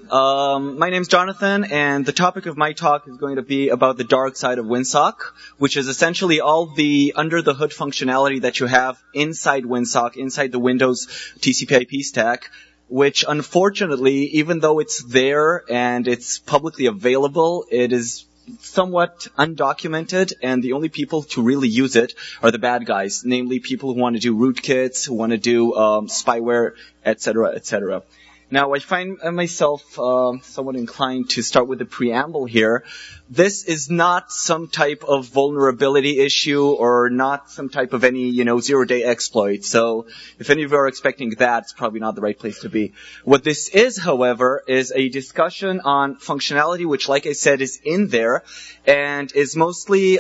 My name's Jonathan, and the topic of my talk is going to be about the dark side of Winsock, which is essentially all the under-the-hood functionality that you have inside Winsock, inside the Windows TCP/IP stack, which unfortunately, even though it's there and it's publicly available, it is somewhat undocumented, and the only people to really use it are the bad guys, namely people who want to do rootkits, who want to do spyware, etc., etc. Now, I find myself somewhat inclined to start with a preamble here. This is not some type of vulnerability issue or not some type of any, zero-day exploit. So if any of you are expecting that, it's probably not the right place to be. What this is, however, is a discussion on functionality, which, like I said, is in there and is mostly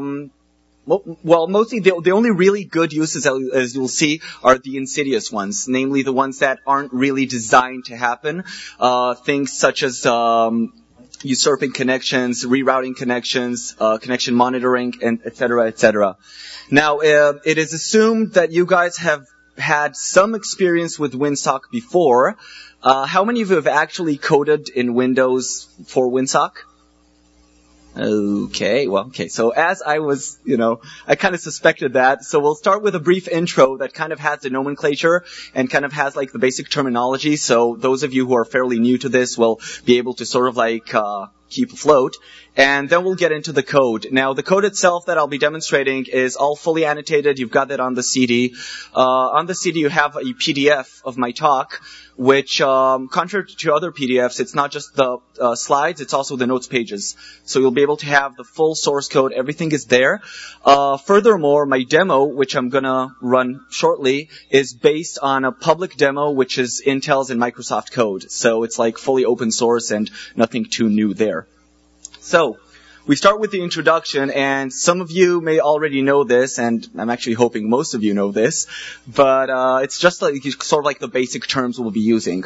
mostly the only really good uses, as you'll see, are the insidious ones, namely the ones that aren't really designed to happen. Things such as usurping connections, rerouting connections, connection monitoring, and et cetera, et cetera. Now, it is assumed that you guys have had some experience with Winsock before. How many of you have actually coded in Windows for Winsock? Okay. So as I was, I kind of suspected that. So we'll start with a brief intro that kind of has the nomenclature and kind of has like the basic terminology. So those of you who are fairly new to this will be able to sort of keep afloat. And then we'll get into the code. Now, the code itself that I'll be demonstrating is all fully annotated. You've got that on the CD. On the CD, you have a PDF of my talk, which, contrary to other PDFs, it's not just the slides, it's also the notes pages. So you'll be able to have the full source code. Everything is there. Furthermore, my demo, which I'm going to run shortly, is based on a public demo, which is Intel's and Microsoft code. So it's like fully open source and nothing too new there. So, we start with the introduction, and some of you may already know this, and I'm actually hoping most of you know this, but it's just like sort of like the basic terms we'll be using.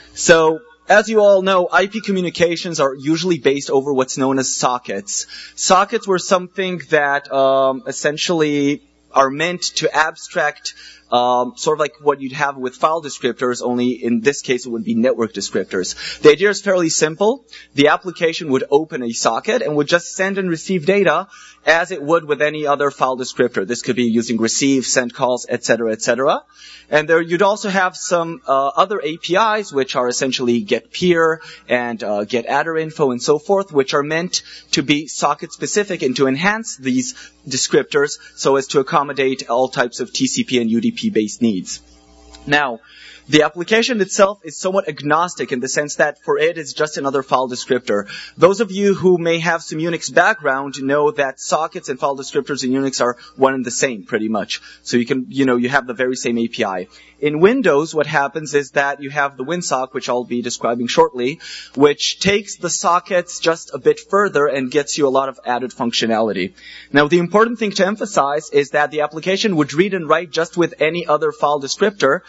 So, as you all know, IP communications are usually based over what's known as sockets. Sockets were something that essentially are meant to abstract sort of like what you'd have with file descriptors, only in this case it would be network descriptors. The idea is fairly simple. The application would open a socket and would just send and receive data as it would with any other file descriptor. This could be using receive, send calls, etc., etc. And there you'd also have some other APIs, which are essentially get peer and get adder info and so forth, which are meant to be socket specific and to enhance these descriptors so as to accommodate all types of TCP and UDP based needs. Now, the application itself is somewhat agnostic in the sense that for it it's just another file descriptor. Those of you who may have some Unix background know that sockets and file descriptors in Unix are one and the same pretty much. So you can, you have the very same API. In Windows, what happens is that you have the Winsock, which I'll be describing shortly, which takes the sockets just a bit further and gets you a lot of added functionality. Now, the important thing to emphasize is that the application would read and write just with any other file descriptor.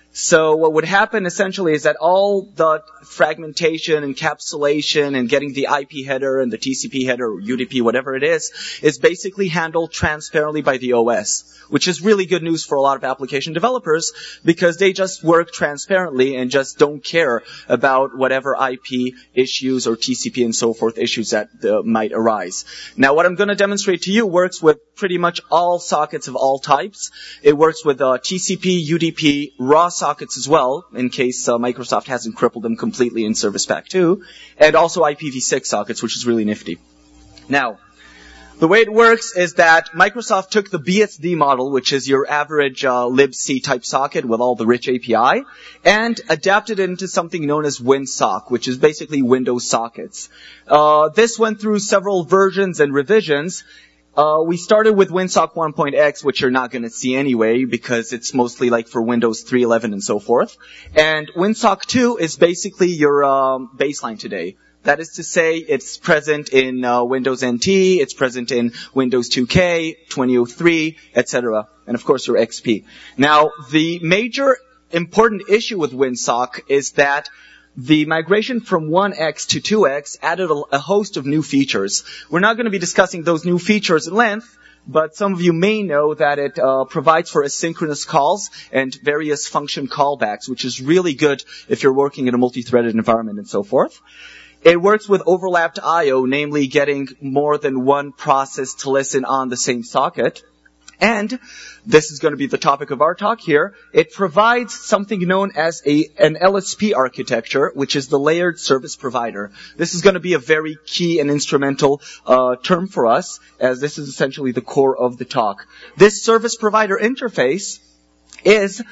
So what would happen essentially is that all the fragmentation, encapsulation, and getting the IP header and the TCP header or UDP, whatever it is basically handled transparently by the OS, which is really good news for a lot of application developers because they just work transparently and just don't care about whatever IP issues or TCP and so forth issues that might arise. Now, what I'm going to demonstrate to you works with pretty much all sockets of all types. It works with TCP, UDP, raw sockets as well, in case Microsoft hasn't crippled them completely in Service Pack 2, and also IPv6 sockets, which is really nifty. Now, the way it works is that Microsoft took the BSD model, which is your average libc type socket with all the rich API, and adapted it into something known as WinSock, which is basically Windows sockets. This went through several versions and revisions. We started with WinSock 1.x, which you're not going to see anyway because it's mostly like for Windows 3.11 and so forth. And WinSock 2 is basically your baseline today. That is to say, it's present in Windows NT, it's present in Windows 2K, 2003, etc., and of course your XP. Now, the major important issue with WinSock is that the migration from 1x to 2x added a host of new features. We're not going to be discussing those new features at length, but some of you may know that it provides for asynchronous calls and various function callbacks, which is really good if you're working in a multi-threaded environment and so forth. It works with overlapped I/O, namely getting more than one process to listen on the same socket. And this is going to be the topic of our talk here. It provides something known as an LSP architecture, which is the layered service provider. This is going to be a very key and instrumental term for us, as this is essentially the core of the talk. This service provider interface is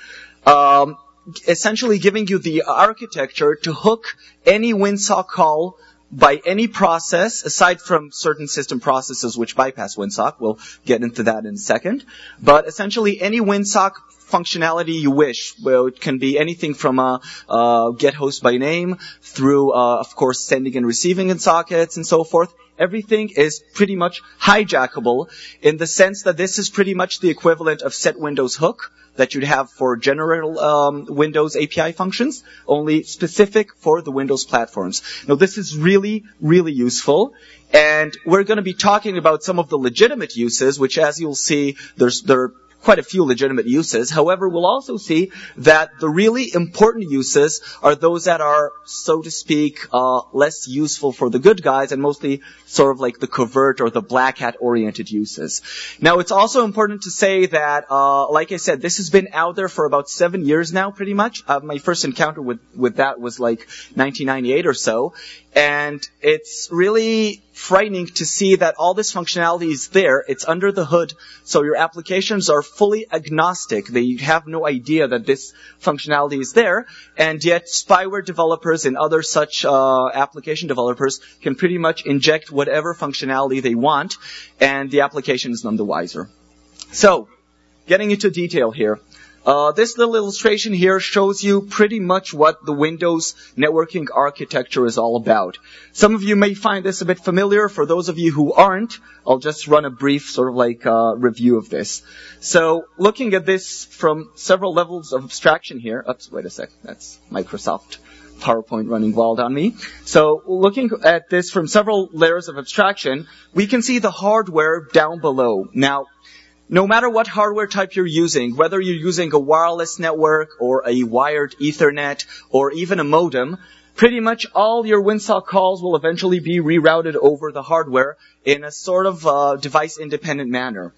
essentially giving you the architecture to hook any WinSock call by any process, aside from certain system processes which bypass WinSock. We'll get into that in a second. But essentially, any WinSock functionality you wish. Well, it can be anything from a get host by name through, of course, sending and receiving in sockets and so forth. Everything is pretty much hijackable in the sense that this is pretty much the equivalent of set Windows hook that you'd have for general Windows API functions, only specific for the Windows platforms. Now, this is really, really useful, and we're going to be talking about some of the legitimate uses, which, as you'll see, there are quite a few legitimate uses. However, we'll also see that the really important uses are those that are, so to speak, less useful for the good guys and mostly sort of like the covert or the black hat oriented uses. Now, it's also important to say that, like I said, this has been out there for about 7 years now, pretty much. My first encounter with that was like 1998 or so. And it's really frightening to see that all this functionality is there. It's under the hood, so your applications are fully agnostic. They have no idea that this functionality is there, and yet spyware developers and other such application developers can pretty much inject whatever functionality they want, and the application is none the wiser. So, getting into detail here. This little illustration here shows you pretty much what the Windows networking architecture is all about. Some of you may find this a bit familiar. For those of you who aren't, I'll just run a brief sort of like review of this. So looking at this from several levels of abstraction here. Oops, wait a sec. That's Microsoft PowerPoint running wild on me. So looking at this from several layers of abstraction, we can see the hardware down below. Now, no matter what hardware type you're using, whether you're using a wireless network or a wired Ethernet or even a modem, pretty much all your WinSock calls will eventually be rerouted over the hardware in a sort of device-independent manner.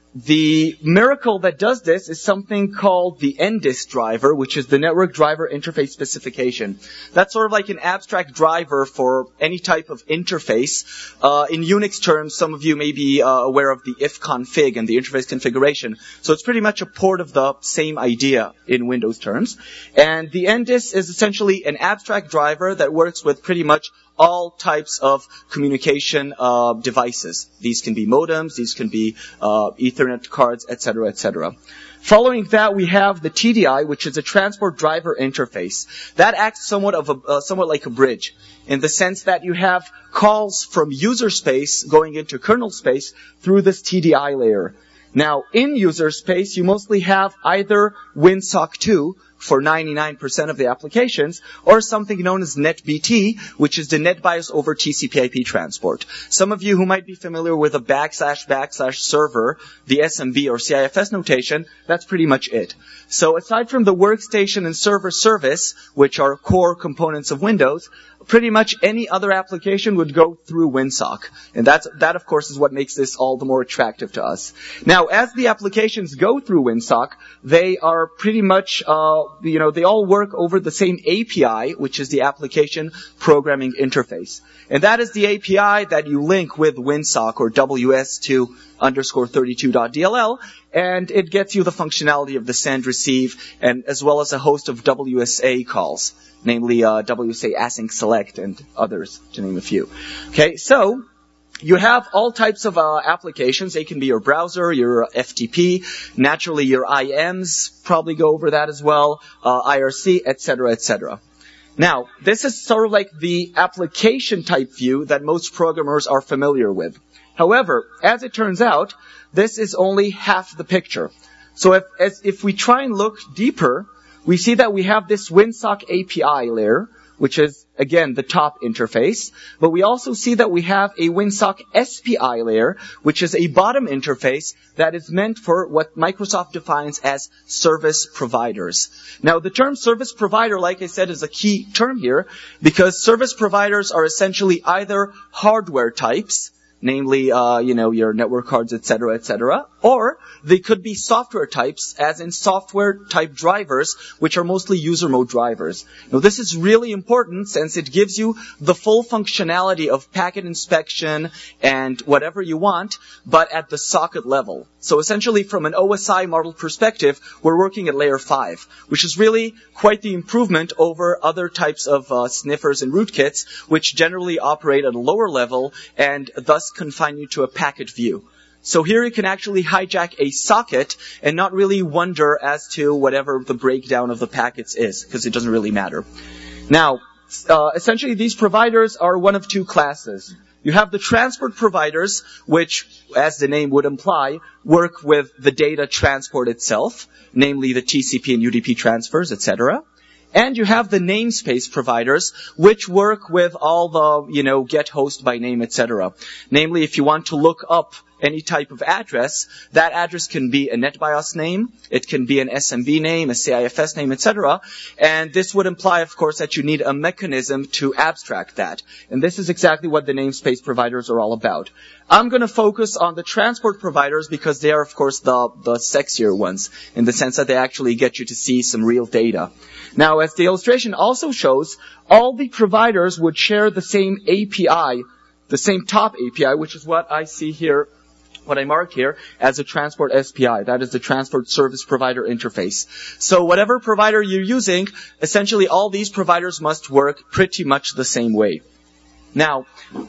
The miracle that does this is something called the NDIS driver, which is the Network Driver Interface Specification. That's sort of like an abstract driver for any type of interface. In Unix terms, some of you may be aware of the ifconfig and the interface configuration. So it's pretty much a port of the same idea in Windows terms. And the NDIS is essentially an abstract driver that works with pretty much all types of communication devices. These can be modems, these can be Ethernet cards, etc., etc. Following that, we have the TDI, which is a transport driver interface. That acts somewhat like a bridge, in the sense that you have calls from user space going into kernel space through this TDI layer. Now, in user space, you mostly have either WinSock 2, for 99% of the applications, or something known as NetBT, which is the NetBIOS over TCP/IP transport. Some of you who might be familiar with a / server, the SMB or CIFS notation, that's pretty much it. So aside from the workstation and server service, which are core components of Windows, pretty much any other application would go through WinSock. And that, of course, is what makes this all the more attractive to us. Now, as the applications go through WinSock, they are pretty much, they all work over the same API, which is the Application Programming Interface. And that is the API that you link with WinSock or WS2_32.dll, and it gets you the functionality of the send, receive, and as well as a host of WSA calls, namely WSA async select and others, to name a few. Okay, so you have all types of applications. They can be your browser, your FTP, naturally your IMs, probably go over that as well, IRC, etc., etc. Now, this is sort of like the application type view that most programmers are familiar with. However, as it turns out, this is only half the picture. So if we try and look deeper, we see that we have this WinSock API layer, which is, again, the top interface. But we also see that we have a WinSock SPI layer, which is a bottom interface that is meant for what Microsoft defines as service providers. Now, the term service provider, like I said, is a key term here, because service providers are essentially either hardware types, namely, your network cards, etc., or they could be software types, as in software-type drivers, which are mostly user mode drivers. Now, this is really important since it gives you the full functionality of packet inspection and whatever you want, but at the socket level. So essentially, from an OSI model perspective, we're working at layer 5, which is really quite the improvement over other types of sniffers and rootkits, which generally operate at a lower level and thus confine you to a packet view. So here you can actually hijack a socket and not really wonder as to whatever the breakdown of the packets is, because it doesn't really matter. Now, essentially these providers are one of two classes. You have the transport providers, which, as the name would imply, work with the data transport itself, namely the TCP and UDP transfers, etc. And you have the namespace providers, which work with all the, get host by name, etc. Namely, if you want to look up any type of address, that address can be a NetBIOS name, it can be an SMB name, a CIFS name, etc. And this would imply, of course, that you need a mechanism to abstract that. And this is exactly what the namespace providers are all about. I'm going to focus on the transport providers because they are, of course, the sexier ones, in the sense that they actually get you to see some real data. Now, as the illustration also shows, all the providers would share the same API, the same top API, which is what I see here, what I marked here as a transport SPI. That is the transport service provider interface. So whatever provider you're using, essentially all these providers must work pretty much the same way. Now,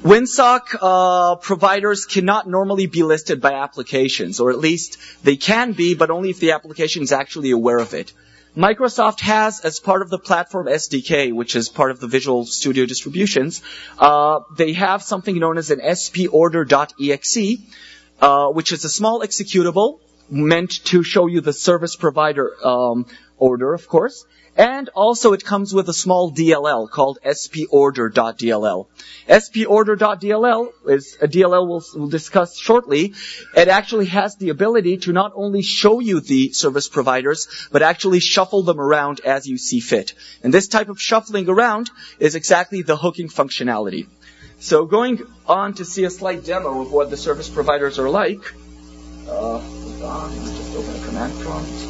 WinSock providers cannot normally be listed by applications, or at least they can be, but only if the application is actually aware of it. Microsoft has, as part of the platform SDK, which is part of the Visual Studio distributions, they have something known as an sporder.exe, which is a small executable meant to show you the service provider order, of course. And also it comes with a small DLL called sporder.dll. sporder.dll is a DLL we'll discuss shortly. It actually has the ability to not only show you the service providers, but actually shuffle them around as you see fit. And this type of shuffling around is exactly the hooking functionality. So going on to see a slight demo of what the service providers are like. Hold on, let me just open a command prompt.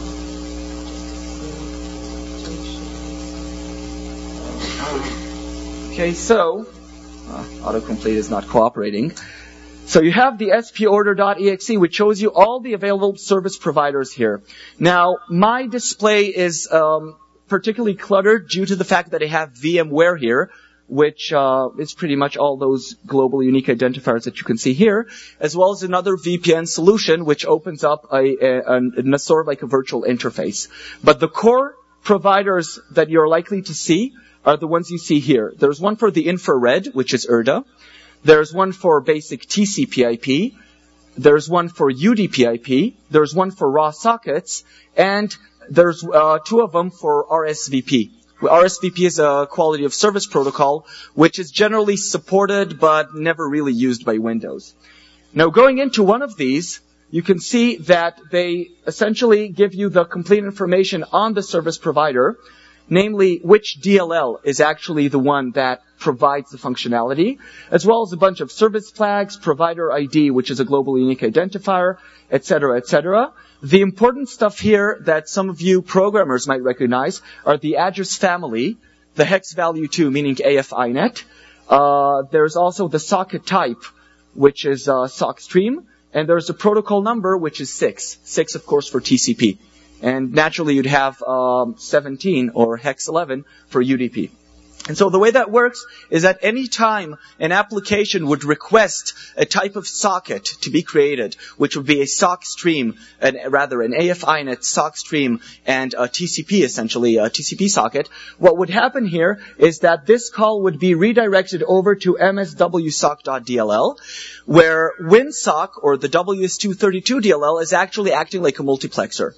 Okay, so autocomplete is not cooperating. So you have the sporder.exe, which shows you all the available service providers here. Now, my display is particularly cluttered due to the fact that I have VMware here, which is pretty much all those global unique identifiers that you can see here, as well as another VPN solution, which opens up a sort of like a virtual interface. But the core providers that you're likely to see are the ones you see here. There's one for the infrared, which is ERDA. There's one for basic TCP/IP. There's one for UDP/IP. There's one for raw sockets. And there's two of them for RSVP. RSVP is a quality of service protocol, which is generally supported but never really used by Windows. Now, going into one of these, you can see that they essentially give you the complete information on the service provider, namely which DLL is actually the one that provides the functionality, as well as a bunch of service flags, provider ID, which is a global unique identifier, etc., etc. The important stuff here that some of you programmers might recognize are the address family, the hex value 2, meaning AFINET. There's also the socket type, which is sock stream, and there's a protocol number, which is 6. 6, of course, for TCP. And naturally, you'd have 17 or hex 11 for UDP. And so the way that works is that any time an application would request a type of socket to be created, which would be a sock stream, an AFINET sock stream and a TCP, essentially, a TCP socket, what would happen here is that this call would be redirected over to mswsock.dll, where WinSock, or the WS232 DLL, is actually acting like a multiplexer.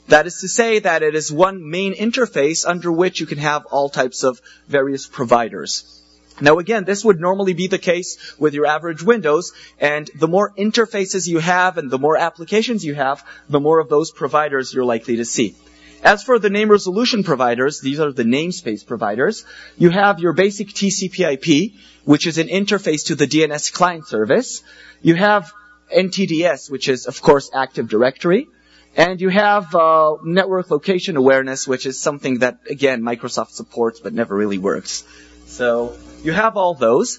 That is to say that it is one main interface under which you can have all types of various providers. Now again, this would normally be the case with your average Windows, and the more interfaces you have and the more applications you have, the more of those providers you're likely to see. As for the name resolution providers, these are the namespace providers. You have your basic TCP/IP, which is an interface to the DNS client service. You have NTDS, which is, of course, Active Directory. And you have network location awareness, which is something that, again, Microsoft supports but never really works. So you have all those.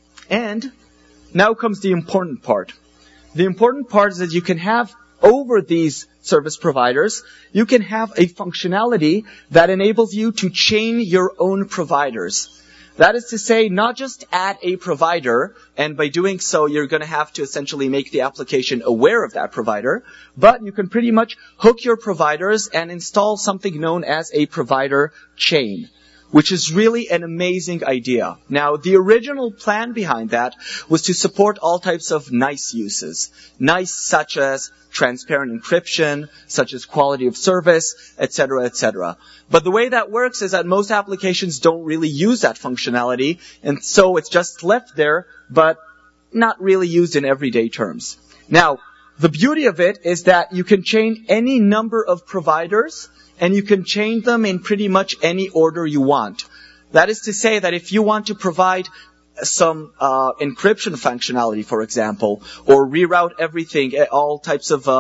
And now comes the important part. The important part is that you can have, over these service providers, you can have a functionality that enables you to chain your own providers. That is to say, not just add a provider, and by doing so, you're going to have to essentially make the application aware of that provider, but you can pretty much hook your providers and install something known as a provider chain, which is really an amazing idea. Now, the original plan behind that was to support all types of nice uses. Nice such as transparent encryption, such as quality of service, etc., etc. But the way that works is that most applications don't really use that functionality, and so it's just left there, but not really used in everyday terms. Now, the beauty of it is that you can chain any number of providers, and you can chain them in pretty much any order you want. That is to say that if you want to provide some encryption functionality, for example, or reroute everything, all types of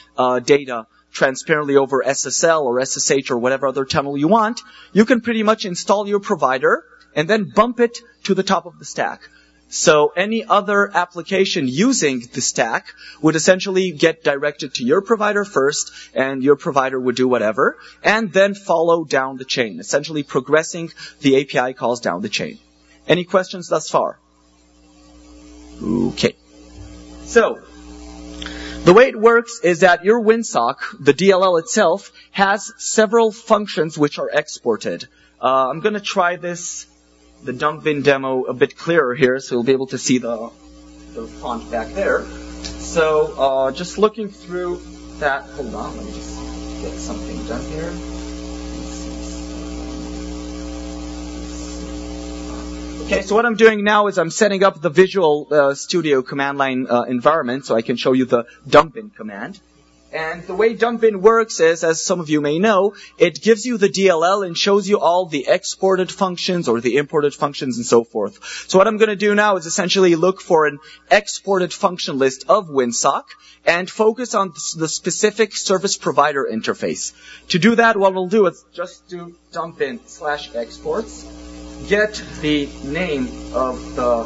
data transparently over SSL or SSH or whatever other tunnel you want, you can pretty much install your provider and then bump it to the top of the stack. So any other application using the stack would essentially get directed to your provider first, and your provider would do whatever, and then follow down the chain, essentially progressing the API calls down the chain. Any questions thus far? Okay. So, the way it works is that your WinSock, the DLL itself, has several functions which are exported. I'm going to try the dump-bin demo a bit clearer here, so you'll be able to see the font back there. So, just looking through that, hold on, let me just get something done here. Okay, so what I'm doing now is I'm setting up the Visual Studio command line environment so I can show you the dump-bin command. And the way dump-bin works is, as some of you may know, it gives you the DLL and shows you all the exported functions or the imported functions and so forth. So what I'm going to do now is essentially look for an exported function list of WinSock and focus on the specific service provider interface. To do that, what we'll do is just do dump-bin/exports, get the name of the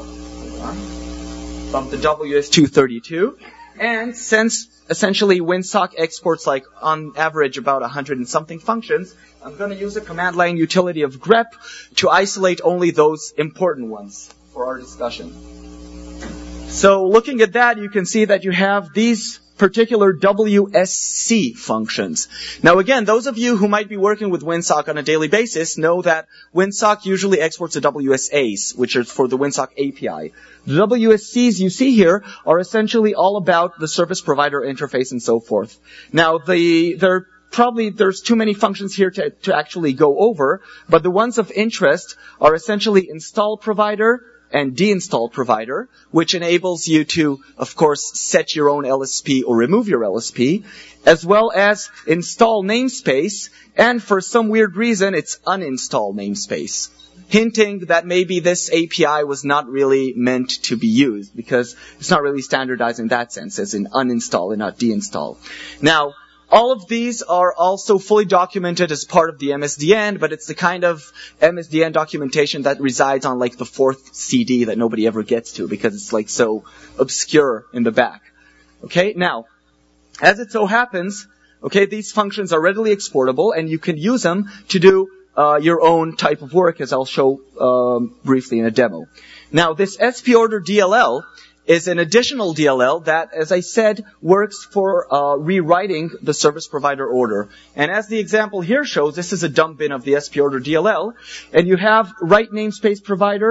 WS232, and since essentially WinSock exports like on average about 100 and something functions, I'm going to use a command line utility of grep to isolate only those important ones for our discussion. So looking at that, you can see that you have these particular WSC functions. Now again, those of you who might be working with WinSock on a daily basis know that WinSock usually exports the WSAs, which are for the WinSock API. The WSCs you see here are essentially all about the service provider interface and so forth. Now there's too many functions here to actually go over, but the ones of interest are essentially install provider and deinstall provider, which enables you to, of course, set your own LSP or remove your LSP, as well as install namespace, and for some weird reason, it's uninstall namespace, hinting that maybe this API was not really meant to be used, because it's not really standardized in that sense, as in uninstall and not deinstall. Now, all of these are also fully documented as part of the MSDN, but it's the kind of MSDN documentation that resides on like the 4th CD that nobody ever gets to because it's like so obscure in the back. Okay, now, as it so happens, okay, these functions are readily exportable and you can use them to do your own type of work, as I'll show briefly in a demo. Now, this SP order DLL is an additional DLL that, as I said, works for rewriting the service provider order. And as the example here shows, this is a dump bin of the SP order DLL, and you have write namespace provider,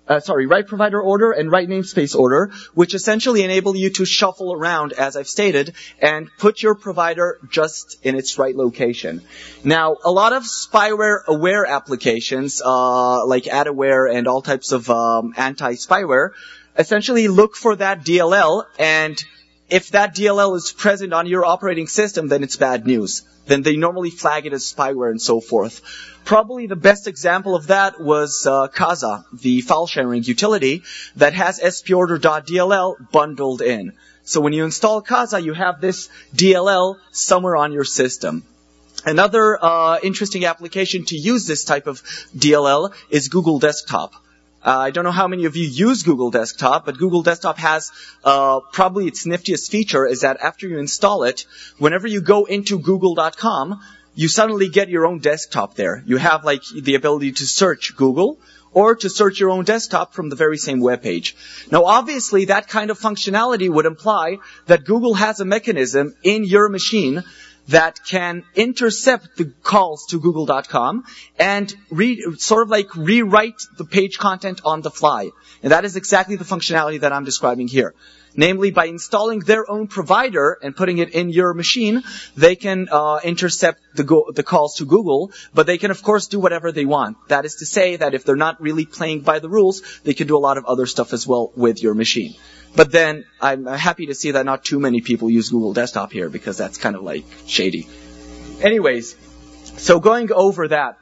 write provider order and write namespace order, which essentially enable you to shuffle around, as I've stated, and put your provider just in its right location. Now, a lot of spyware-aware applications, like adware and all types of anti-spyware, essentially look for that DLL, and if that DLL is present on your operating system, then it's bad news. Then they normally flag it as spyware and so forth. Probably the best example of that was Kazaa, the file sharing utility that has sporder.dll bundled in. So when you install Kazaa, you have this DLL somewhere on your system. Another interesting application to use this type of DLL is Google Desktop. I don't know how many of you use Google Desktop, but Google Desktop has probably its niftiest feature is that after you install it, whenever you go into google.com, you suddenly get your own desktop there. You have like the ability to search Google or to search your own desktop from the very same web page. Now, obviously, that kind of functionality would imply that Google has a mechanism in your machine that can intercept the calls to google.com and rewrite the page content on the fly. And that is exactly the functionality that I'm describing here. Namely, by installing their own provider and putting it in your machine, they can intercept the calls to Google, but they can, of course, do whatever they want. That is to say that if they're not really playing by the rules, they can do a lot of other stuff as well with your machine. But then, I'm happy to see that not too many people use Google Desktop here, because that's kind of like shady. Anyways, so going over that,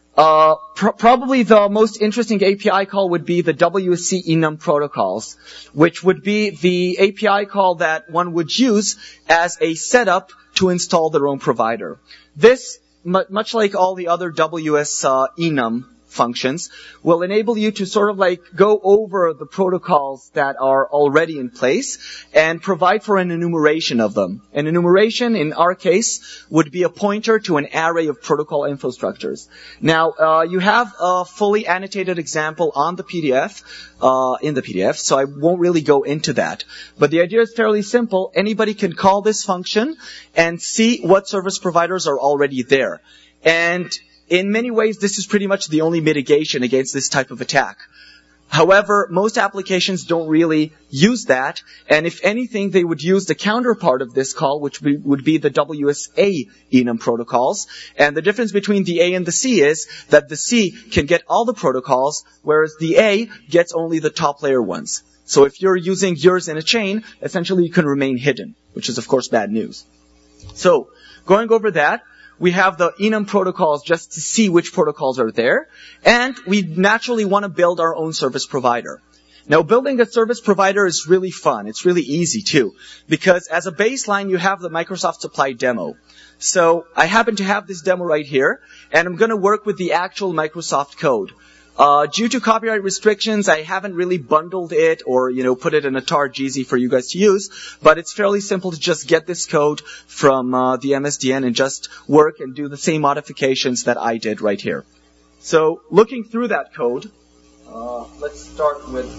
probably the most interesting API call would be the WSC enum protocols, which would be the API call that one would use as a setup to install their own provider. This, much like all the other WS enum functions, will enable you to sort of like go over the protocols that are already in place and provide for an enumeration of them. An enumeration, in our case, would be a pointer to an array of protocol infrastructures. Now, you have a fully annotated example on the PDF, in the PDF, so I won't really go into that. But the idea is fairly simple. Anybody can call this function and see what service providers are already there. And in many ways, this is pretty much the only mitigation against this type of attack. However, most applications don't really use that, and if anything, they would use the counterpart of this call, which would be the WSA enum protocols. And the difference between the A and the C is that the C can get all the protocols, whereas the A gets only the top layer ones. So if you're using yours in a chain, essentially you can remain hidden, which is, of course, bad news. So, going over that, we have the enum protocols just to see which protocols are there, and we naturally want to build our own service provider. Now, building a service provider is really fun. It's really easy, too, because as a baseline, you have the Microsoft Supply demo. So I happen to have this demo right here, and I'm going to work with the actual Microsoft code. Due to copyright restrictions, I haven't really bundled it or, put it in a tar GZ for you guys to use, but it's fairly simple to just get this code from the MSDN and just work and do the same modifications that I did right here. So, looking through that code, let's start with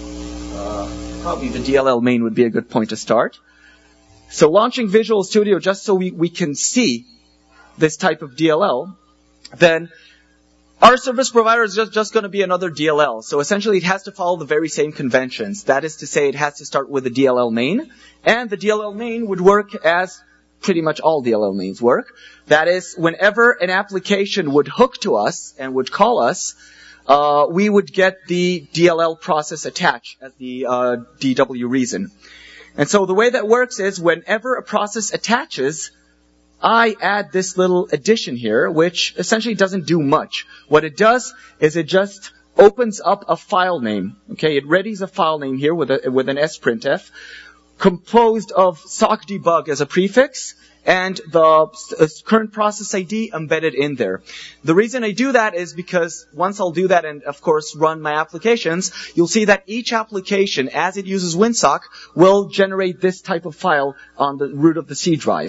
probably the DLL main would be a good point to start. So, launching Visual Studio just so we can see this type of DLL, then our service provider is just going to be another DLL. So essentially it has to follow the very same conventions. That is to say it has to start with a DLL main. And the DLL main would work as pretty much all DLL mains work. That is, whenever an application would hook to us and would call us, we would get the DLL process attached as the DW reason. And so the way that works is whenever a process attaches, I add this little addition here, which essentially doesn't do much. What it does is it just opens up a file name. Okay, it readies a file name here with an sprintf, composed of sockdebug as a prefix, and the current process ID embedded in there. The reason I do that is because once I'll do that and, of course, run my applications, you'll see that each application, as it uses WinSock, will generate this type of file on the root of the C drive.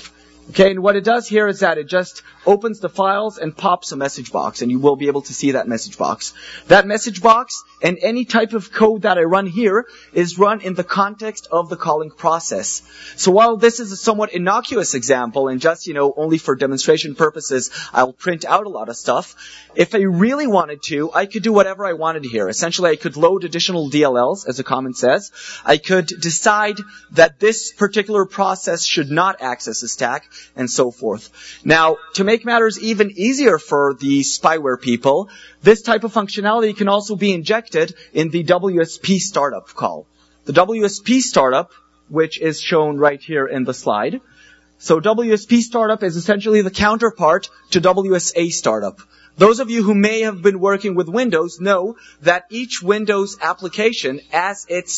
Okay, and what it does here is that it just opens the files and pops a message box, and you will be able to see that message box. That message box and any type of code that I run here is run in the context of the calling process. So while this is a somewhat innocuous example, and just, only for demonstration purposes, I'll print out a lot of stuff, if I really wanted to, I could do whatever I wanted here. Essentially, I could load additional DLLs, as the comment says. I could decide that this particular process should not access a stack, and so forth. Now, to make matters even easier for the spyware people, this type of functionality can also be injected in the WSP startup call. The WSP startup, which is shown right here in the slide. So WSP startup is essentially the counterpart to WSA startup. Those of you who may have been working with Windows know that each Windows application, as it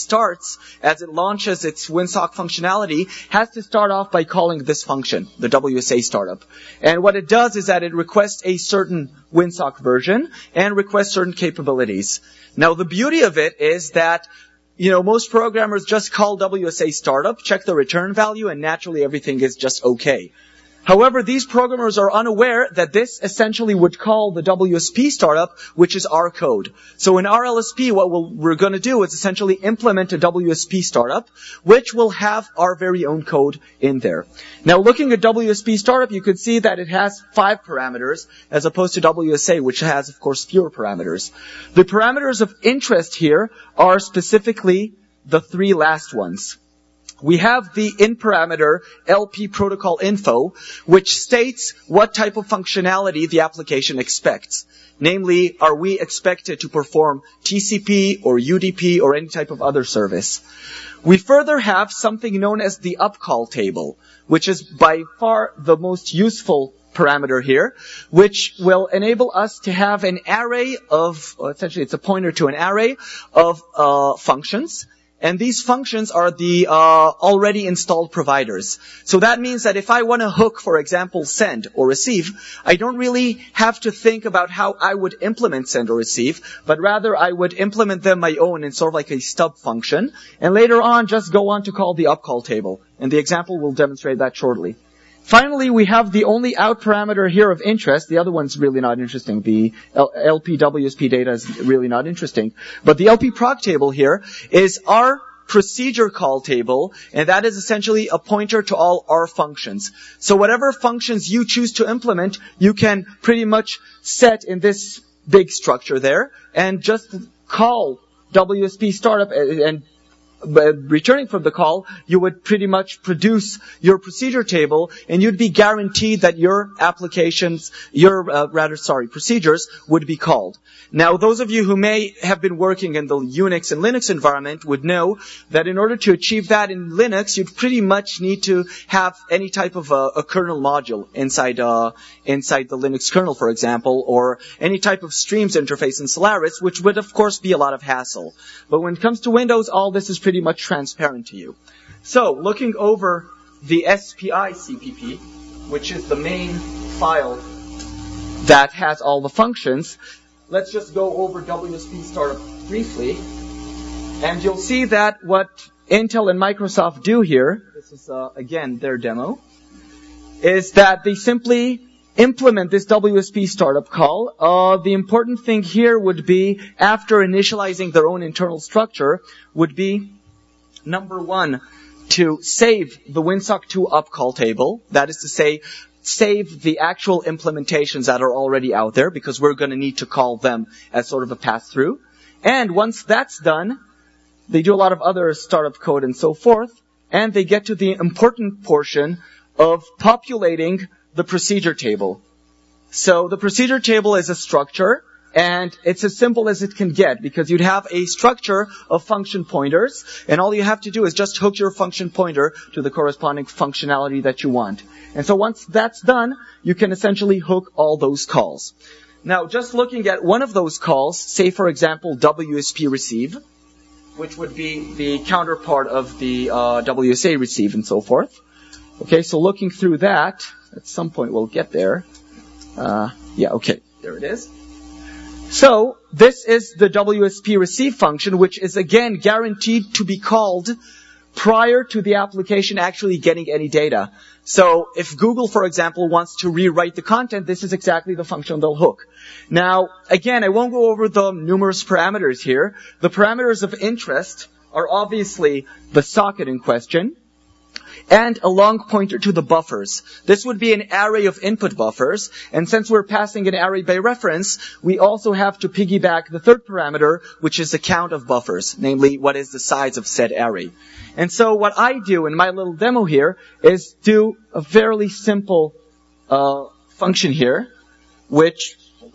launches its WinSock functionality, has to start off by calling this function, the WSA startup. And what it does is that it requests a certain WinSock version and requests certain capabilities. Now, the beauty of it is that most programmers just call WSA startup, check the return value, and naturally everything is just okay. However, these programmers are unaware that this essentially would call the WSP startup, which is our code. So in our LSP, what we're going to do is essentially implement a WSP startup, which will have our very own code in there. Now, looking at WSP startup, you could see that it has 5 parameters, as opposed to WSA, which has, of course, fewer parameters. The parameters of interest here are specifically the 3 last ones. We have the in parameter LP protocol info, which states what type of functionality the application expects. Namely, are we expected to perform TCP or UDP or any type of other service? We further have something known as the upcall table, which is by far the most useful parameter here, which will enable us to have an array of, essentially it's a pointer to an array of functions. And these functions are the already installed providers. So that means that if I want to hook, for example, send or receive, I don't really have to think about how I would implement send or receive, but rather I would implement them my own in sort of like a stub function, and later on just go on to call the upcall table. And the example will demonstrate that shortly. Finally, we have the only out parameter here of interest. The other one's really not interesting. The LP WSP data is really not interesting. But the LP proc table here is our procedure call table, and that is essentially a pointer to all our functions. So whatever functions you choose to implement, you can pretty much set in this big structure there, and just call WSP startup, and returning from the call, you would pretty much produce your procedure table, and you'd be guaranteed that your procedures would be called. Now, those of you who may have been working in the Unix and Linux environment would know that in order to achieve that in Linux, you'd pretty much need to have any type of a kernel module inside the Linux kernel, for example, or any type of streams interface in Solaris, which would, of course, be a lot of hassle. But when it comes to Windows, all this is pretty much transparent to you. So, looking over the SPI CPP, which is the main file that has all the functions, let's just go over WSP startup briefly, and you'll see that what Intel and Microsoft do here, this is again their demo, is that they simply implement this WSP startup call. The important thing here would be, after initializing their own internal structure, would be, number 1, to save the WinSock2 upcall table. That is to say, save the actual implementations that are already out there, because we're going to need to call them as sort of a pass-through. And once that's done, they do a lot of other startup code and so forth, and they get to the important portion of populating the procedure table. So the procedure table is a structure, and it's as simple as it can get, because you'd have a structure of function pointers, and all you have to do is just hook your function pointer to the corresponding functionality that you want. And so once that's done, you can essentially hook all those calls. Now, just looking at one of those calls, say for example WSP receive, which would be the counterpart of the WSA receive and so forth. Okay, so looking through that, at some point we'll get there. Okay, there it is. So, this is the WSP receive function, which is again guaranteed to be called prior to the application actually getting any data. So if Google, for example, wants to rewrite the content, this is exactly the function they'll hook. Now, again, I won't go over the numerous parameters here. The parameters of interest are obviously the socket in question and a long pointer to the buffers. This would be an array of input buffers, and since we're passing an array by reference, we also have to piggyback the third parameter, which is the count of buffers, namely what is the size of said array. And so what I do in my little demo here is do a fairly simple function here, which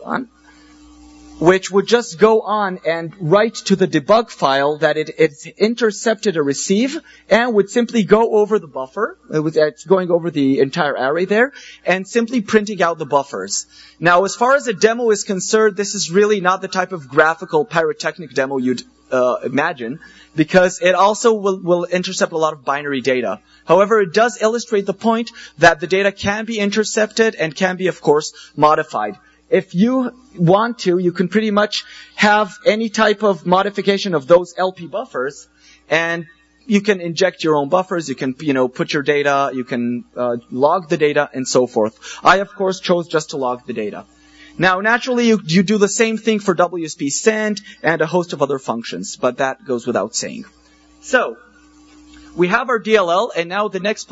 would just go on and write to the debug file that it's intercepted a receive and would simply go over the buffer. It's going over the entire array there and simply printing out the buffers. Now, as far as a demo is concerned, this is really not the type of graphical pyrotechnic demo you'd imagine, because it also will intercept a lot of binary data. However, it does illustrate the point that the data can be intercepted and can be, of course, modified. If you want to, you can pretty much have any type of modification of those LP buffers, and you can inject your own buffers, you can, put your data, you can log the data, and so forth. I, of course, chose just to log the data. Now, naturally, you do the same thing for WSP send and a host of other functions, but that goes without saying. So, we have our DLL, and now the next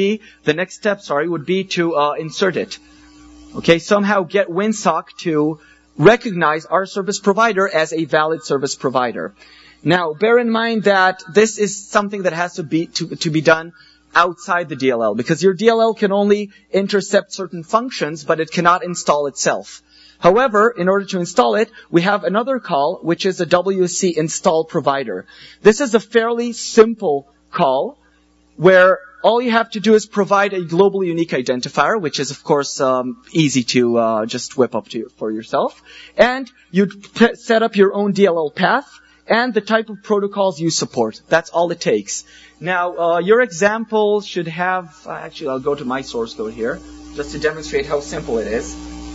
step would be to insert it. Okay, somehow get Winsock to recognize our service provider as a valid service provider. Now, bear in mind that this is something that has to be done outside the DLL, because your DLL can only intercept certain functions, but it cannot install itself. However, in order to install it, we have another call, which is a WSC install provider. This is a fairly simple call, where all you have to do is provide a globally unique identifier, which is, of course, easy to just whip up for yourself. And you'd set up your own DLL path and the type of protocols you support. That's all it takes. Now, your example should have... Actually, I'll go to my source code here, just to demonstrate how simple it is.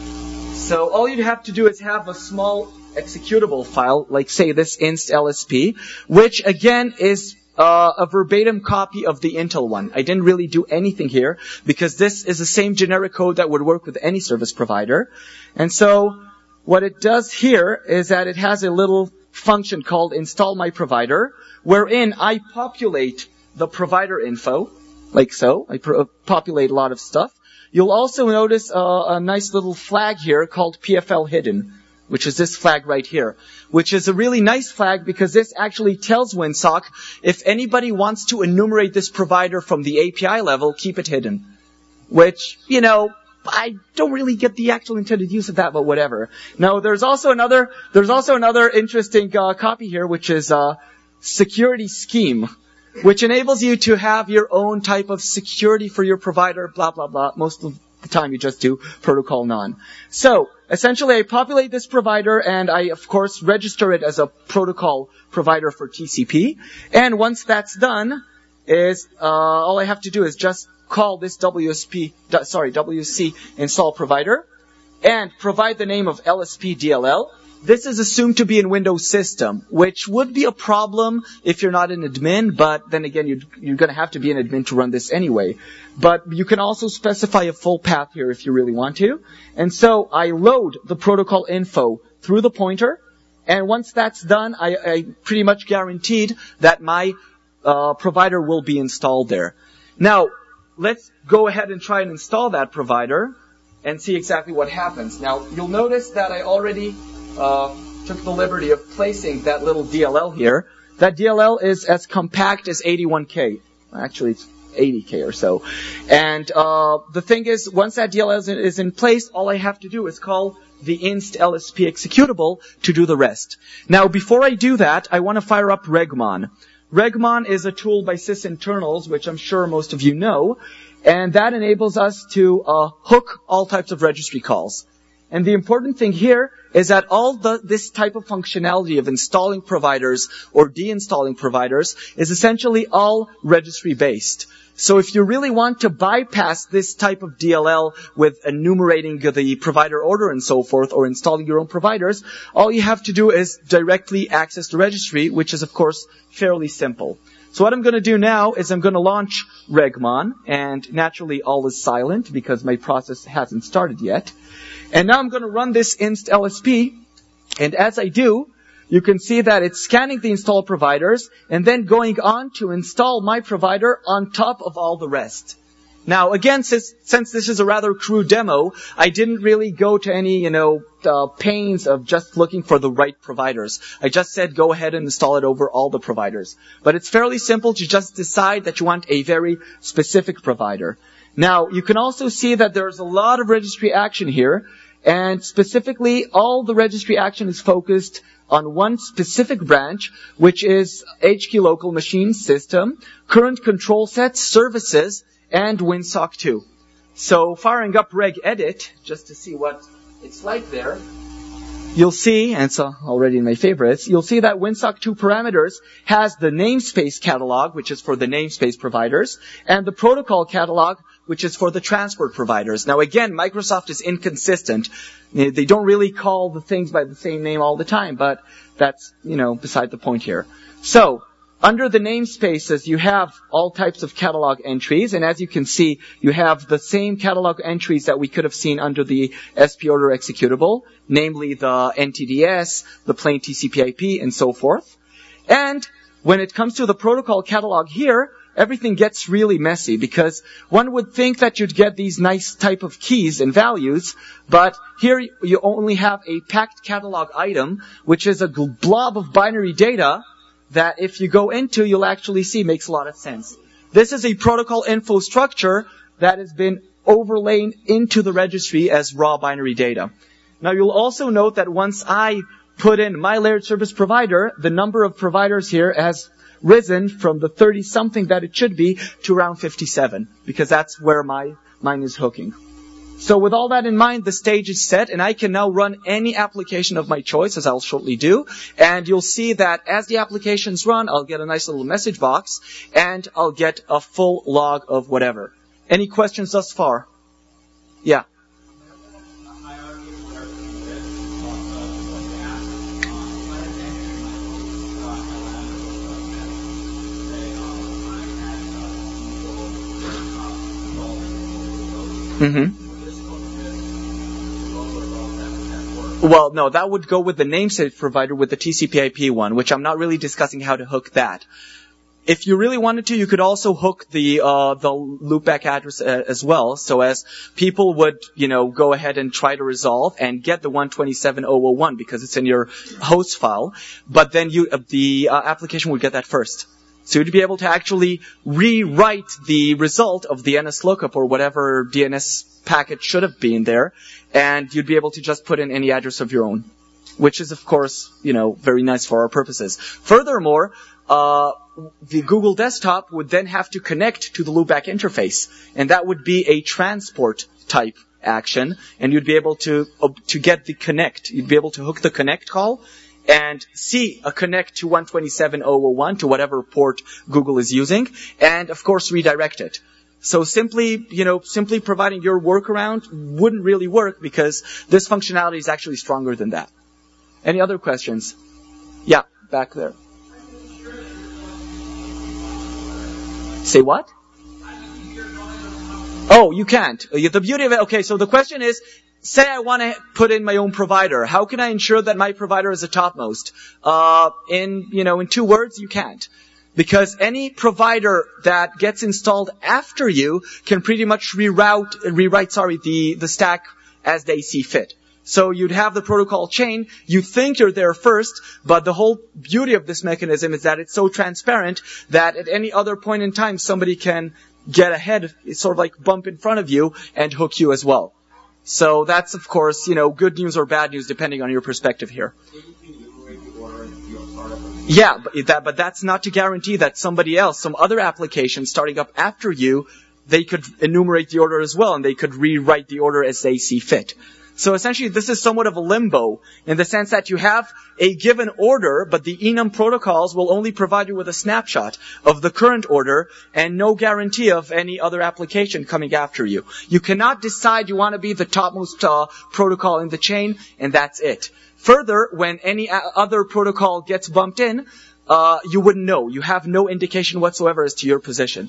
So all you'd have to do is have a small executable file, like, say, this inst LSP, which, again, is a verbatim copy of the Intel one. I didn't really do anything here because this is the same generic code that would work with any service provider. And so what it does here is that it has a little function called install my provider, wherein I populate the provider info, like so. I populate a lot of stuff. You'll also notice a nice little flag here called PFL hidden, which is this flag right here, which is a really nice flag because this actually tells Winsock if anybody wants to enumerate this provider from the API level, keep it hidden. Which, I don't really get the actual intended use of that, but whatever. Now, there's also another interesting copy here, which is security scheme, which enables you to have your own type of security for your provider, blah, blah, blah. Most of the time you just do protocol none. So, essentially I populate this provider and I, of course, register it as a protocol provider for TCP. And once that's done, all I have to do is just call this WSC install provider and provide the name of LSP DLL. This is assumed to be in Windows System, which would be a problem if you're not an admin, but then again, you're going to have to be an admin to run this anyway. But you can also specify a full path here if you really want to. And so I load the protocol info through the pointer, and once that's done, I pretty much guaranteed that my provider will be installed there. Now, let's go ahead and try and install that provider and see exactly what happens. Now, you'll notice that I already took the liberty of placing that little DLL here. That DLL is as compact as 81K. Actually, it's 80K or so. And the thing is, once that DLL is in place, all I have to do is call the inst LSP executable to do the rest. Now, before I do that, I want to fire up Regmon. Regmon is a tool by sysinternals, which I'm sure most of you know, and that enables us to hook all types of registry calls. And the important thing here is that this type of functionality of installing providers or deinstalling providers is essentially all registry-based. So if you really want to bypass this type of DLL with enumerating the provider order and so forth, or installing your own providers, all you have to do is directly access the registry, which is, of course, fairly simple. So what I'm going to do now is I'm going to launch Regmon, and naturally all is silent because my process hasn't started yet. And now I'm going to run this inst LSP, and as I do, you can see that it's scanning the installed providers and then going on to install my provider on top of all the rest. Now, again, since this is a rather crude demo, I didn't really go to any, pains of just looking for the right providers. I just said go ahead and install it over all the providers. But it's fairly simple to just decide that you want a very specific provider. Now, you can also see that there's a lot of registry action here, and specifically, all the registry action is focused on one specific branch, which is HK local machine system, current control set, services, and WinSock 2. So firing up regedit, just to see what it's like there, you'll see, and it's already in my favorites, you'll see that WinSock 2 parameters has the namespace catalog, which is for the namespace providers, and the protocol catalog, which is for the transport providers. Now again, Microsoft is inconsistent. They don't really call the things by the same name all the time, but that's, beside the point here. So, under the namespaces, you have all types of catalog entries, and as you can see, you have the same catalog entries that we could have seen under the SP order executable, namely the NTDS, the plain TCP/IP, and so forth. And when it comes to the protocol catalog here, everything gets really messy because one would think that you'd get these nice type of keys and values, but here you only have a packed catalog item, which is a blob of binary data that if you go into, you'll actually see makes a lot of sense. This is a protocol info structure that has been overlain into the registry as raw binary data. Now you'll also note that once I put in my layered service provider, the number of providers here has risen from the 30-something that it should be to around 57, because that's where mine is hooking. So with all that in mind, the stage is set, and I can now run any application of my choice, as I'll shortly do. And you'll see that as the applications run, I'll get a nice little message box, and I'll get a full log of whatever. Any questions thus far? Yeah. Mm-hmm. Well, no, that would go with the namespace provider with the TCP/IP one, which I'm not really discussing how to hook that. If you really wanted to, you could also hook the loopback address as well, so as people would, go ahead and try to resolve and get the 127.0.0.1 because it's in your host file, but then the application would get that first. So you'd be able to actually rewrite the result of the NS lookup or whatever DNS packet should have been there, and you'd be able to just put in any address of your own, which is, of course, very nice for our purposes. Furthermore, the Google desktop would then have to connect to the loopback interface, and that would be a transport type action, and you'd be able to get the connect. You'd be able to hook the connect call and see a connect to 127.0.0.1 to whatever port Google is using, and of course redirect it. So simply providing your workaround wouldn't really work because this functionality is actually stronger than that. Any other questions? Yeah, back there. Say what? Oh, you can't. The beauty of it, okay, so the question is, say I want to put in my own provider. How can I ensure that my provider is the topmost? In 2 words, you can't. Because any provider that gets installed after you can pretty much rewrite the stack as they see fit. So you'd have the protocol chain, you think you're there first, but the whole beauty of this mechanism is that it's so transparent that at any other point in time somebody can get ahead, sort of like bump in front of you and hook you as well. So that's, of course, good news or bad news depending on your perspective here. Yeah, but that's not to guarantee that somebody else, some other application starting up after you, they could enumerate the order as well, and they could rewrite the order as they see fit. So essentially, this is somewhat of a limbo in the sense that you have a given order, but the enum protocols will only provide you with a snapshot of the current order and no guarantee of any other application coming after you. You cannot decide you want to be the topmost protocol in the chain, and that's it. Further, when any other protocol gets bumped in, you wouldn't know. You have no indication whatsoever as to your position.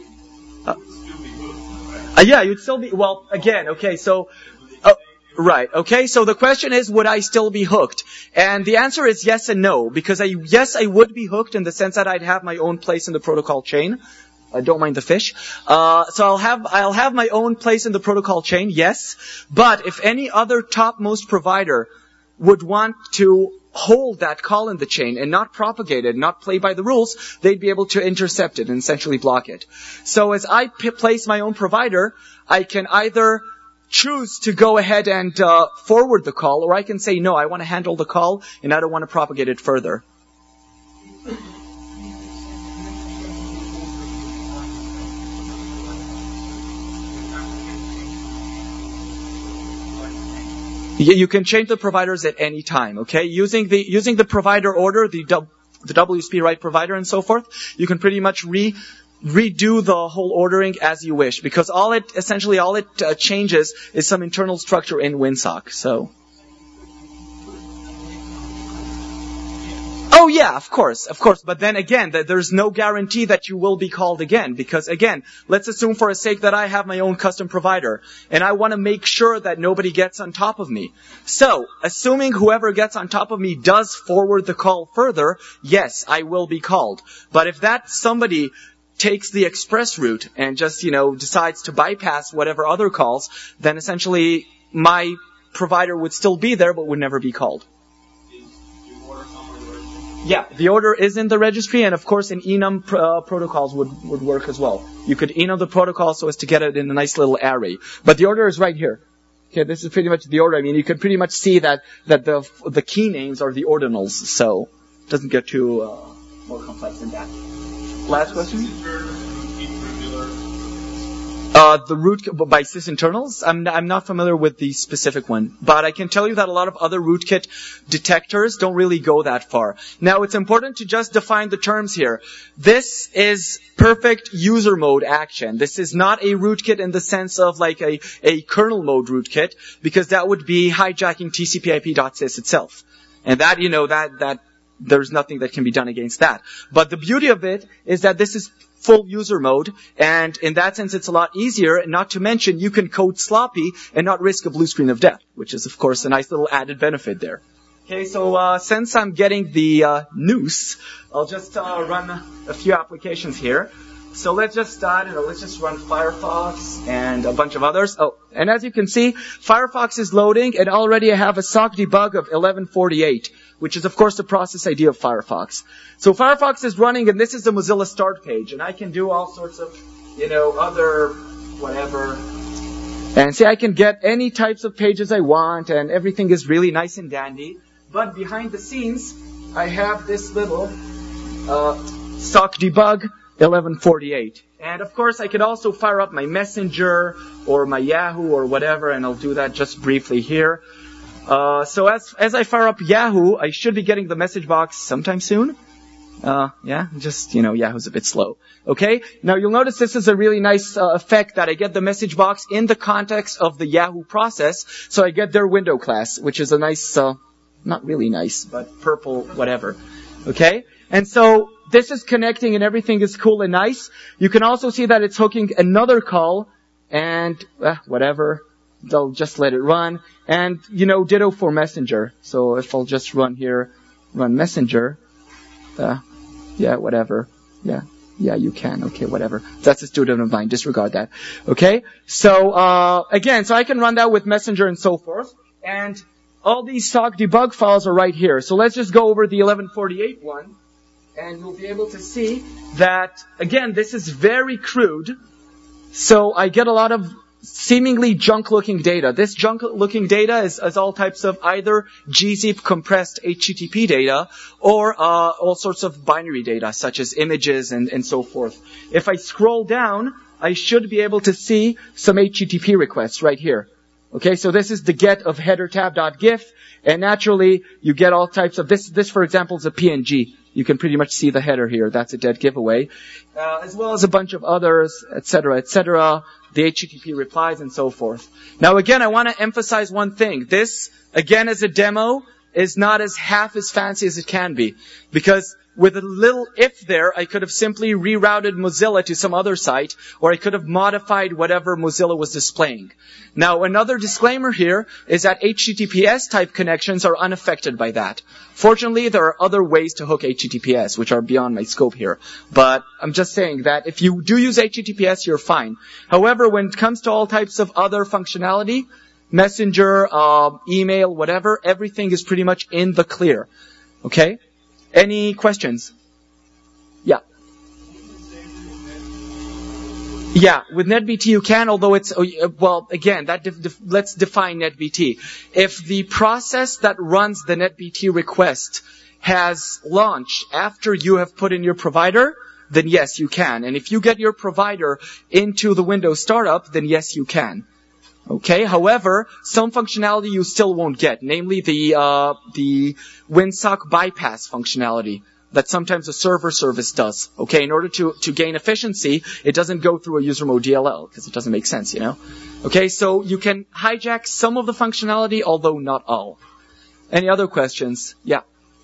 Yeah, you'd still be, well, again, okay, so, right, okay, so the question is, would I still be hooked? And the answer is yes and no, because yes, I would be hooked in the sense that I'd have my own place in the protocol chain. I don't mind the fish. So I'll have my own place in the protocol chain, yes, but if any other topmost provider would want to hold that call in the chain and not propagate it, not play by the rules, they'd be able to intercept it and essentially block it. So as I place my own provider, I can either choose to go ahead and forward the call, or I can say, no, I want to handle the call and I don't want to propagate it further. You can change the providers at any time, okay? Using the provider order, the WSP right provider and so forth, you can pretty much redo the whole ordering as you wish, because all it changes is some internal structure in WinSock, so. Oh yeah, of course. But then again, there's no guarantee that you will be called again. Because again, let's assume for a sake that I have my own custom provider. And I want to make sure that nobody gets on top of me. So, assuming whoever gets on top of me does forward the call further, yes, I will be called. But if that somebody takes the express route and just, decides to bypass whatever other calls, then essentially my provider would still be there but would never be called. Yeah, the order is in the registry, and of course in enum protocols would work as well. You could enum the protocol so as to get it in a nice little array. But the order is right here. Okay, this is pretty much the order. I mean, you can pretty much see that the key names are the ordinals, so it doesn't get too more complex than that. Last question? The root by sysinternals, I'm not familiar with the specific one, but I can tell you that a lot of other rootkit detectors don't really go that far. Now, it's important to just define the terms here. This is perfect user mode action. This is not a rootkit in the sense of like a kernel mode rootkit, because that would be hijacking TCP/IP.sys itself, and that there's nothing that can be done against that. But the beauty of it is that this is full user mode, and in that sense it's a lot easier, and not to mention you can code sloppy and not risk a blue screen of death, which is of course a nice little added benefit there. Okay, so since I'm getting the noose, I'll just run a few applications here. So let's just run Firefox and a bunch of others. Oh, and as you can see, Firefox is loading, and already I have a sock debug of 1148, which is of course the process ID of Firefox. So Firefox is running, and this is the Mozilla start page, and I can do all sorts of, other whatever. And see, I can get any types of pages I want, and everything is really nice and dandy. But behind the scenes, I have this little sock debug 1148. And of course, I could also fire up my Messenger or my Yahoo or whatever, and I'll do that just briefly here. So as I fire up Yahoo, I should be getting the message box sometime soon. Yahoo's a bit slow. Okay? Now you'll notice this is a really nice effect that I get the message box in the context of the Yahoo process, so I get their window class, which is a nice, not really nice, but purple, whatever. Okay? And so this is connecting and everything is cool and nice. You can also see that it's hooking another call and whatever. They'll just let it run. And, ditto for Messenger. So if I'll just run Messenger. Whatever. Yeah, you can. Okay, whatever. That's a student of mine. Disregard that. Okay? So, again, so I can run that with Messenger and so forth. And all these sock debug files are right here. So let's just go over the 1148 one. And you'll be able to see that, again, this is very crude. So I get a lot of seemingly junk-looking data. This junk-looking data is all types of either gzip compressed HTTP data or all sorts of binary data, such as images and so forth. If I scroll down, I should be able to see some HTTP requests right here. Okay, so this is the get of header tab.gif, and naturally you get all types of this. This, for example, is a PNG. You can pretty much see the header here. That's a dead giveaway, as well as a bunch of others, etc., etc. The HTTP replies and so forth. Now, again, I want to emphasize one thing. This, again, as a demo, is not as half as fancy as it can be, because with a little if there, I could have simply rerouted Mozilla to some other site, or I could have modified whatever Mozilla was displaying. Now, another disclaimer here is that HTTPS type connections are unaffected by that. Fortunately, there are other ways to hook HTTPS, which are beyond my scope here. But I'm just saying that if you do use HTTPS, you're fine. However, when it comes to all types of other functionality, Messenger, email, whatever, everything is pretty much in the clear. Okay? Any questions? Yeah. Yeah, with NetBT you can, although it's, well, again, let's define NetBT. If the process that runs the NetBT request has launched after you have put in your provider, then yes, you can. And if you get your provider into the Windows startup, then yes, you can. Okay. However, some functionality you still won't get, namely the WinSock bypass functionality that sometimes a server service does. Okay. In order to gain efficiency, it doesn't go through a user mode DLL because it doesn't make sense, you know. Okay. So you can hijack some of the functionality, although not all. Any other questions? Yeah.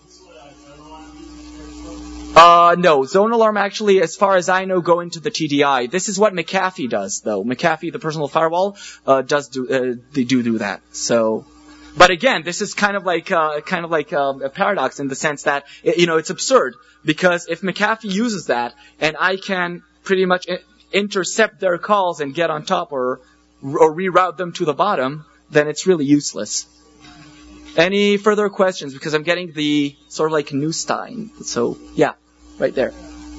No. Zone Alarm actually, as far as I know, go into the TDI. This is what McAfee does, though. McAfee, the personal firewall, they do that. So, but again, this is kind of like a paradox in the sense that, it's absurd. Because if McAfee uses that, and I can pretty much intercept their calls and get on top or reroute them to the bottom, then it's really useless. Any further questions? Because I'm getting the sort of like Newstein. So, yeah, right there.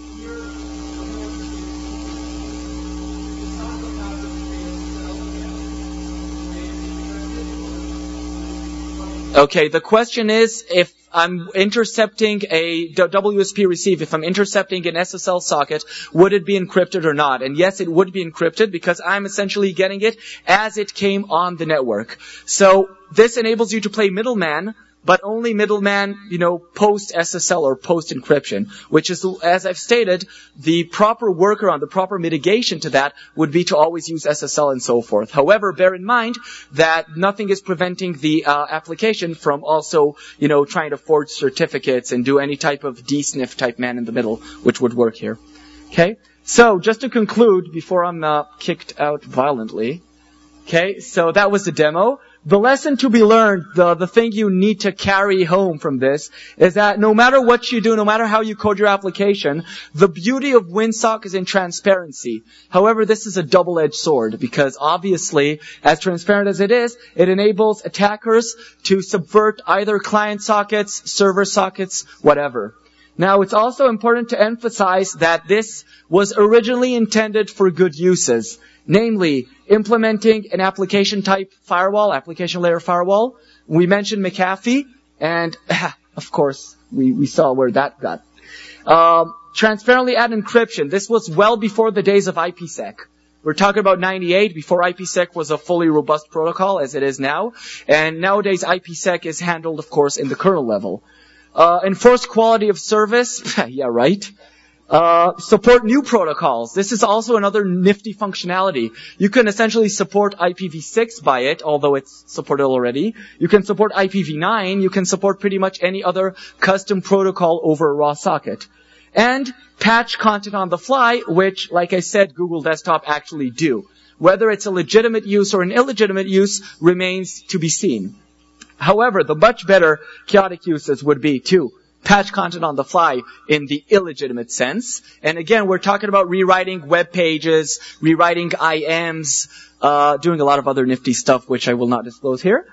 Okay, the question is, if I'm intercepting a WSP receive, if I'm intercepting an SSL socket, would it be encrypted or not? And yes, it would be encrypted because I'm essentially getting it as it came on the network. So this enables you to play middleman, but only middleman, post SSL or post encryption, which is, as I've stated, the proper workaround, the proper mitigation to that would be to always use SSL and so forth. However, bear in mind that nothing is preventing the application from also, trying to forge certificates and do any type of DSNF type man in the middle, which would work here. Okay? So, just to conclude, before I'm kicked out violently, okay, so that was the demo. The lesson to be learned, the thing you need to carry home from this, is that no matter what you do, no matter how you code your application, the beauty of WinSock is in transparency. However, this is a double-edged sword, because obviously, as transparent as it is, it enables attackers to subvert either client sockets, server sockets, whatever. Now, it's also important to emphasize that this was originally intended for good uses. Namely, implementing an application type firewall, application layer firewall. We mentioned McAfee, and of course, we saw where that got. Transparently add encryption. This was well before the days of IPsec. We're talking about 98, before IPsec was a fully robust protocol, as it is now. And nowadays, IPsec is handled, of course, in the kernel level. Enforce quality of service. Yeah, right. Support new protocols. This is also another nifty functionality. You can essentially support IPv6 by it, although it's supported already. You can support IPv9. You can support pretty much any other custom protocol over a raw socket. And patch content on the fly, which, like I said, Google Desktop actually do. Whether it's a legitimate use or an illegitimate use remains to be seen. However, the much better chaotic uses would be to patch content on the fly in the illegitimate sense. And again, we're talking about rewriting web pages, rewriting IMs, doing a lot of other nifty stuff, which I will not disclose here.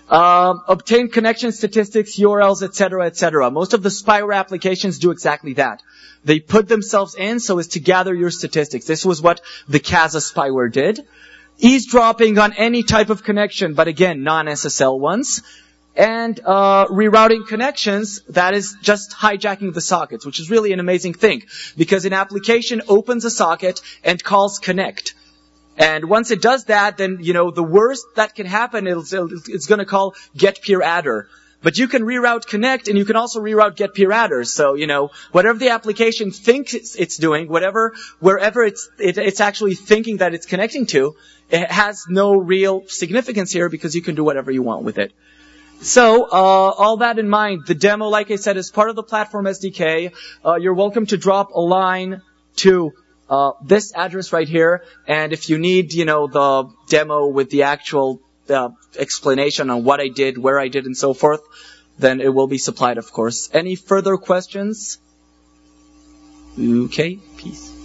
Obtain connection statistics, URLs, etc., etc. Most of the spyware applications do exactly that. They put themselves in so as to gather your statistics. This was what the Kazaa spyware did. Eavesdropping on any type of connection, but again, non-SSL ones. And rerouting connections, that is just hijacking the sockets, which is really an amazing thing. Because an application opens a socket and calls connect. And once it does that, then, the worst that can happen is it's going to call get peer adder. But you can reroute connect, and you can also reroute get peer adders. So, whatever the application thinks it's doing, wherever it's actually thinking that it's connecting to, it has no real significance here because you can do whatever you want with it. So, all that in mind, the demo, like I said, is part of the Platform SDK. You're welcome to drop a line to this address right here. And if you need, the demo with the actual explanation on what I did, where I did, and so forth, then it will be supplied, of course. Any further questions? Okay, peace.